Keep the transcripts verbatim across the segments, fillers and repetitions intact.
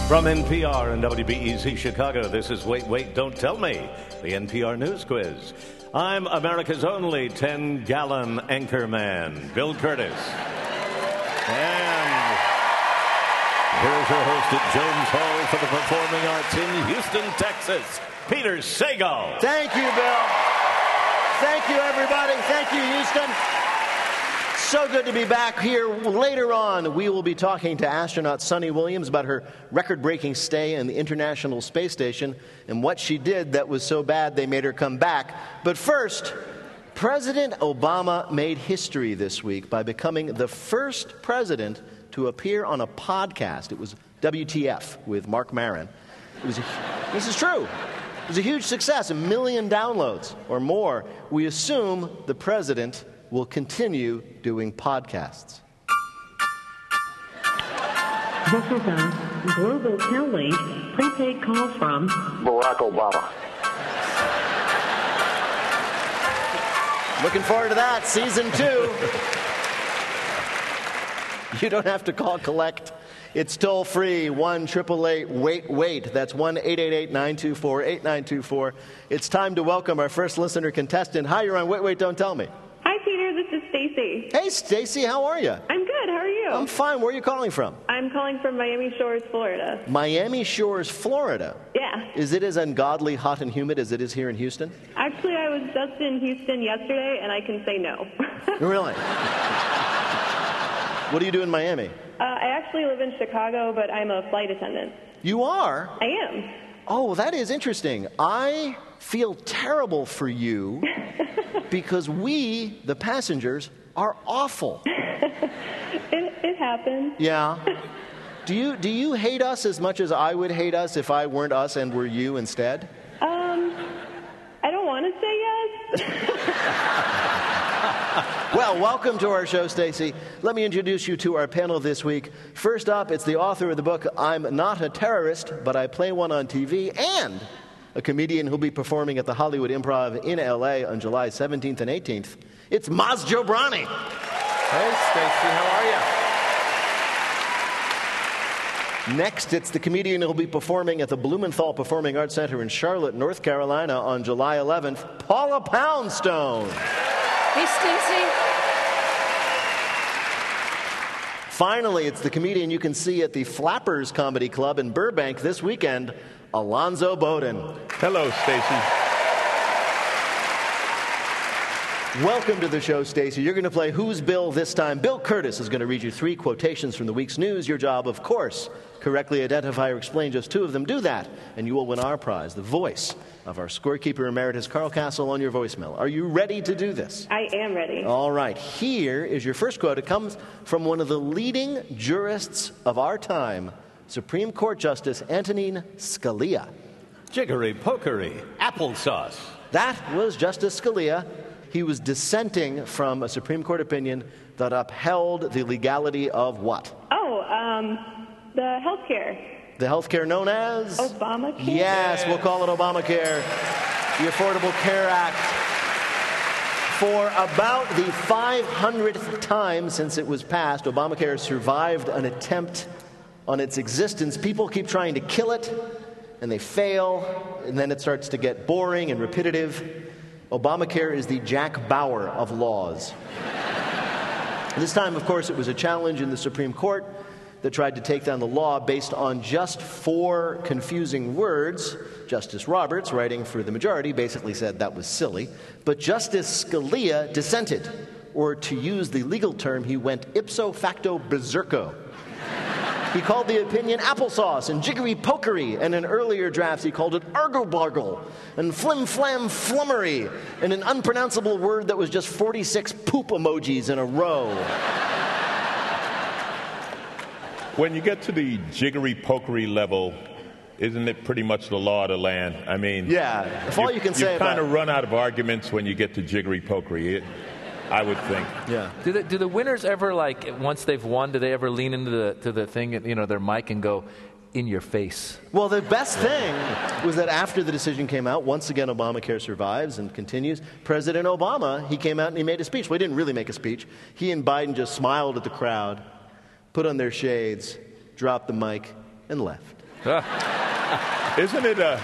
From N P R and W B E Z Chicago, this is Wait, Wait, Don't Tell Me, the N P R News Quiz. I'm America's only ten-gallon anchor man, Bill Curtis. And here's your host at Jones Hall for the Performing Arts in Houston, Texas, Peter Sagal. Thank you, Bill. Thank you, everybody. Thank you, Houston. So good to be back here. Later on, we will be talking to astronaut Suni Williams about her record-breaking stay in the International Space Station and what she did that was so bad they made her come back. But first, President Obama made history this week by becoming the first president to appear on a podcast. It was W T F with Marc Maron. It was a, this is true. It was a huge success, a million downloads or more. We assume the president will continue doing podcasts. This is a Global Tellink prepaid call from Barack Obama. Looking forward to that, season two. You don't have to call collect. It's toll free, one eight eight eight wait wait. That's one eight eight eight nine two four eight nine two four. It's time to welcome our first listener contestant. Hi, you're on Wait, Wait, Don't Tell Me. Hi, Peter. This is Stacy. Hey, Stacy, how are you? I'm good. How are you? I'm fine. Where are you calling from? I'm calling from Miami Shores, Florida. Miami Shores, Florida. Yeah. Is it as ungodly hot and humid as it is here in Houston? Actually, I was just in Houston yesterday, and I can say no. Really? What do you do in Miami? Uh, I actually live in Chicago, but I'm a flight attendant. You are? I am. Oh, that is interesting. I feel terrible for you because we, the passengers, are awful. it, it happens. Yeah. Do you do you hate us as much as I would hate us if I weren't us and were you instead? Um, I don't want to say yes. Well, welcome to our show, Stacy. Let me introduce you to our panel this week. First up, it's the author of the book, I'm Not a Terrorist, But I Play One on T V, and a comedian who'll be performing at the Hollywood Improv in L A on July seventeenth and eighteenth. It's Maz Jobrani. Hey, Stacy, how are you? Next, it's the comedian who'll be performing at the Blumenthal Performing Arts Center in Charlotte, North Carolina on July eleventh, Paula Poundstone. Hey, Stacy. Finally, it's the comedian you can see at the Flappers Comedy Club in Burbank this weekend, Alonzo Bowden. Hello, Stacy. Welcome to the show, Stacy. You're going to play Who's Bill this time. Bill Curtis is going to read you three quotations from the week's news. Your job, of course, correctly identify or explain just two of them. Do that, and you will win our prize, the voice of our scorekeeper emeritus, Carl Castle, on your voicemail. Are you ready to do this? I am ready. All right. Here is your first quote. It comes from one of the leading jurists of our time, Supreme Court Justice Antonin Scalia. Jiggery pokery, applesauce. That was Justice Scalia. He was dissenting from a Supreme Court opinion that upheld the legality of what? Oh, um, the health care. The health care known as? Obamacare? Yes, we'll call it Obamacare, the Affordable Care Act. For about the five hundredth time since it was passed, Obamacare survived an attempt on its existence. People keep trying to kill it, and they fail, and then it starts to get boring and repetitive. Obamacare is the Jack Bauer of laws. This time, of course, it was a challenge in the Supreme Court that tried to take down the law based on just four confusing words. Justice Roberts, writing for the majority, basically said that was silly. But Justice Scalia dissented, or to use the legal term, he went ipso facto berserko. He called the opinion applesauce and jiggery pokery, and in earlier drafts he called it argle-bargle and flim-flam flummery, and an unpronounceable word that was just forty-six poop emojis in a row. When you get to the jiggery pokery level, isn't it pretty much the law of the land? I mean, yeah, if all you can say you about kind of run out of arguments when you get to jiggery pokery. It, I would think. Yeah. Do the, do the winners ever, like, once they've won, do they ever lean into the to the thing, you know, their mic and go, in your face? Well, the best thing was that after the decision came out, once again, Obamacare survives and continues. President Obama, he came out and he made a speech. Well, he didn't really make a speech. He and Biden just smiled at the crowd, put on their shades, dropped the mic, and left. Isn't it a...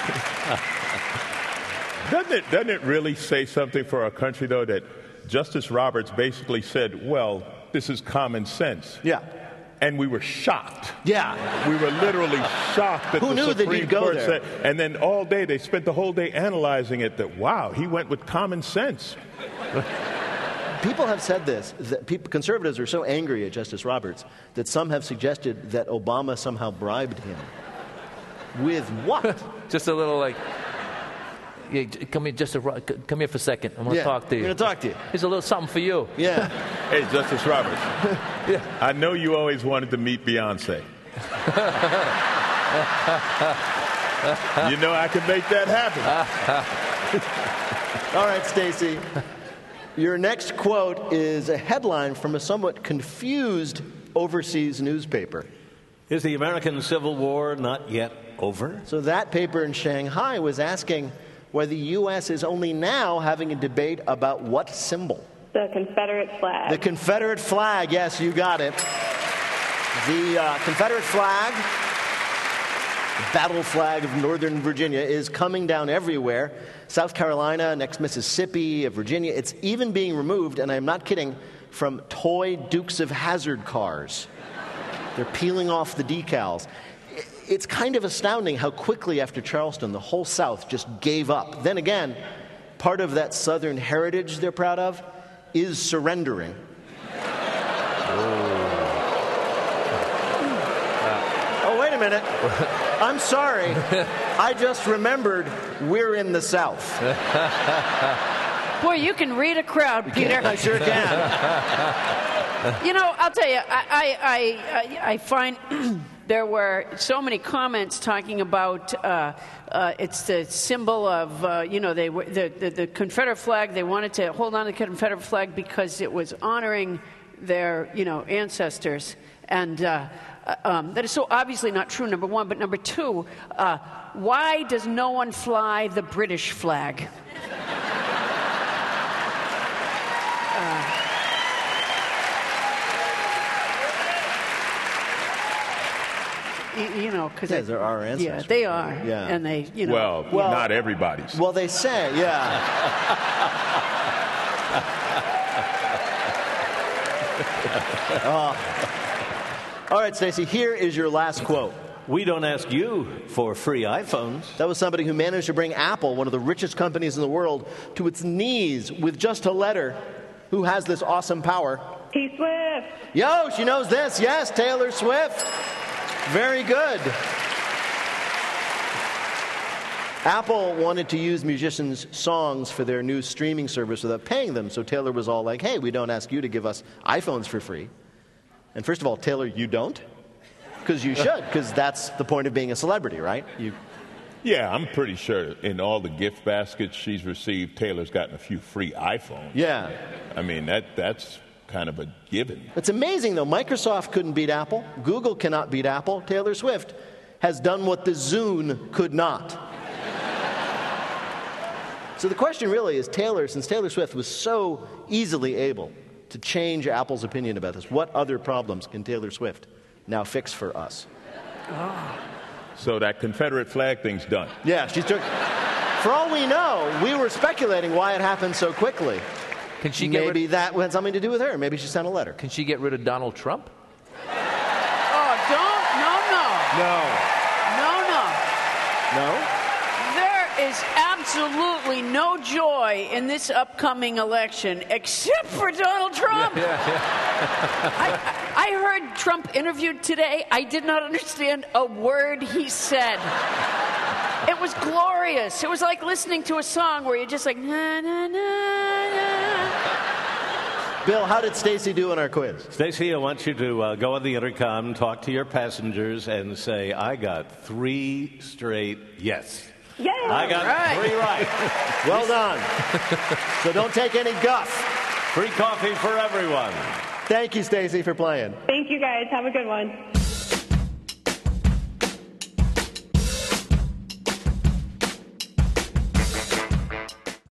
doesn't it, doesn't it really say something for our country, though, that Justice Roberts basically said, well, this is common sense. Yeah. And we were shocked. Yeah. We were literally shocked that Who the knew that Supreme he'd go Court there? said, and then all day, they spent the whole day analyzing it, that, wow, he went with common sense. People have said this, that people, conservatives are so angry at Justice Roberts that some have suggested that Obama somehow bribed him. With what? Just a little like, yeah, come here, just a, come here for a second. I want to Yeah, talk to you. I'm going to talk to you. Here's a little something for you. Yeah. Hey, Justice Roberts, Yeah. I know you always wanted to meet Beyonce. You know I can make that happen. All right, Stacey. Your next quote is a headline from a somewhat confused overseas newspaper. Is the American Civil War not yet over? So that paper in Shanghai was asking whether the U S is only now having a debate about what symbol? The Confederate flag. The Confederate flag, yes, you got it. The uh, Confederate flag, the battle flag of Northern Virginia, is coming down everywhere. South Carolina, next Mississippi, Virginia. It's even being removed, and I'm not kidding, from toy Dukes of Hazzard cars. They're peeling off the decals. It's kind of astounding how quickly after Charleston the whole South just gave up. Then again, part of that Southern heritage they're proud of is surrendering. Oh, wait a minute. I'm sorry. I just remembered we're in the South. Boy, you can read a crowd, Peter. I sure can. You know, I'll tell you, I, I, I, I find there were so many comments talking about uh, uh, it's the symbol of, uh, you know, they were, the, the, the Confederate flag. They wanted to hold on to the Confederate flag because it was honoring their, you know, ancestors. And uh, um, that is so obviously not true, number one. But number two, uh, why does no one fly the British flag? You know, because Yeah, they're our ancestors. Yeah, they are. Yeah. And they, you know. Well, Well- not everybody's. Well, they say, yeah. Uh, all right, Stacey, here is your last quote. We don't ask you for free iPhones. That was somebody who managed to bring Apple, one of the richest companies in the world, to its knees with just a letter. Who has this awesome power? T Swift. Yo, she knows this. Yes, Taylor Swift. Very good. Apple wanted to use musicians' songs for their new streaming service without paying them, so Taylor was all like, hey, we don't ask you to give us iPhones for free. And first of all, Taylor, you don't? Because you should, because that's the point of being a celebrity, right? You. Yeah, I'm pretty sure in all the gift baskets she's received, Taylor's gotten a few free iPhones. Yeah. I mean, that that's kind of a given. It's amazing, though. Microsoft couldn't beat Apple. Google cannot beat Apple. Taylor Swift has done what the Zune could not. So the question really is, Taylor, since Taylor Swift was so easily able to change Apple's opinion about this, what other problems can Taylor Swift now fix for us? Oh. So that Confederate flag thing's done. Yeah, she took... For all we know, we were speculating why it happened so quickly. Can she get Maybe rid, that had something to do with her. Maybe she sent a letter. Can she get rid of Donald Trump? Oh, don't. No, no. No. No, no. No? There is absolutely no joy in this upcoming election except for Donald Trump. Yeah, yeah. I, I heard Trump interviewed today. I did not understand a word he said. It was glorious. It was like listening to a song where you're just like, na, na, na, na. Bill, how did Stacey do in our quiz? Stacey, I want you to uh, go on the intercom, talk to your passengers, and say, I got three straight yes. Yay! I got Right. three right. Well done. So don't take any guff. Free coffee for everyone. Thank you, Stacey, for playing. Thank you guys. Have a good one.